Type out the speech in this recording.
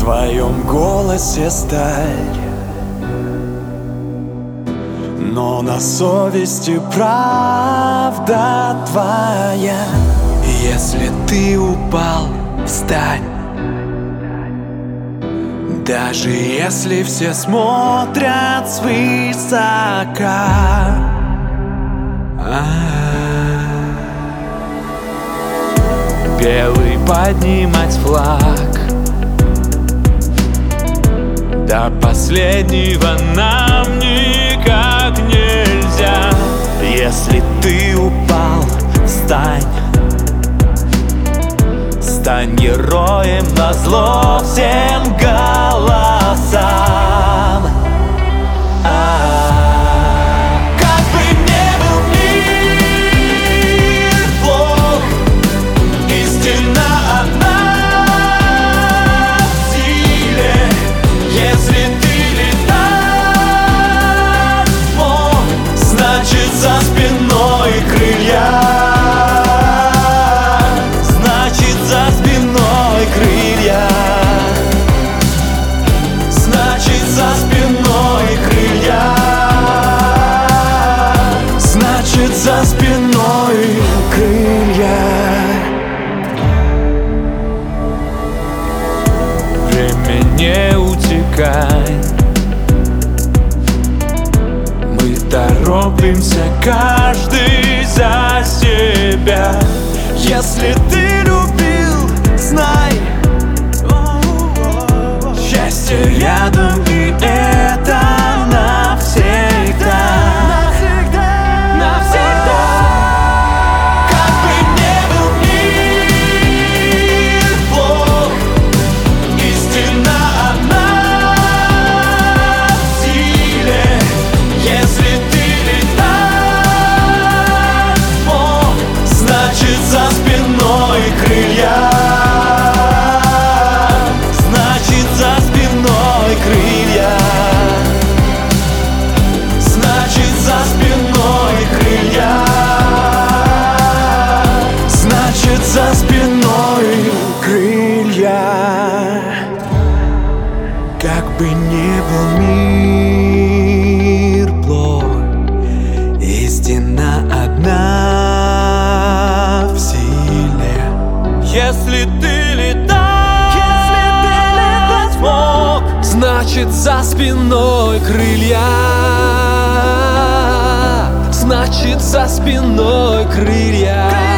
твоем голосе сталь, но на совести правда твоя. Если ты упал, встань. Даже если все смотрят свысока. Белый поднимать флаг, до последнего нам никак нельзя. Если ты упал, встань. Стань героем назло всем голосам. Как бы не был мир плох, истина одна в силе. Если ты летать смог, значит за спиной крылья. Значит, за спиной крылья. Значит, за спиной крылья. Время не утекай, мы торопимся каждый за себя. Если ты любил, знай, счастье рядом, и это навсегда. Навсегда, навсегда. Как бы не был мир плох, истина одна в силе. Если ты летать смог, значит за спиной крылья. За спиной крылья. Как бы не был мир плох, истина одна в силе. Если ты летать смог, значит за спиной крылья. Значит за спиной крылья.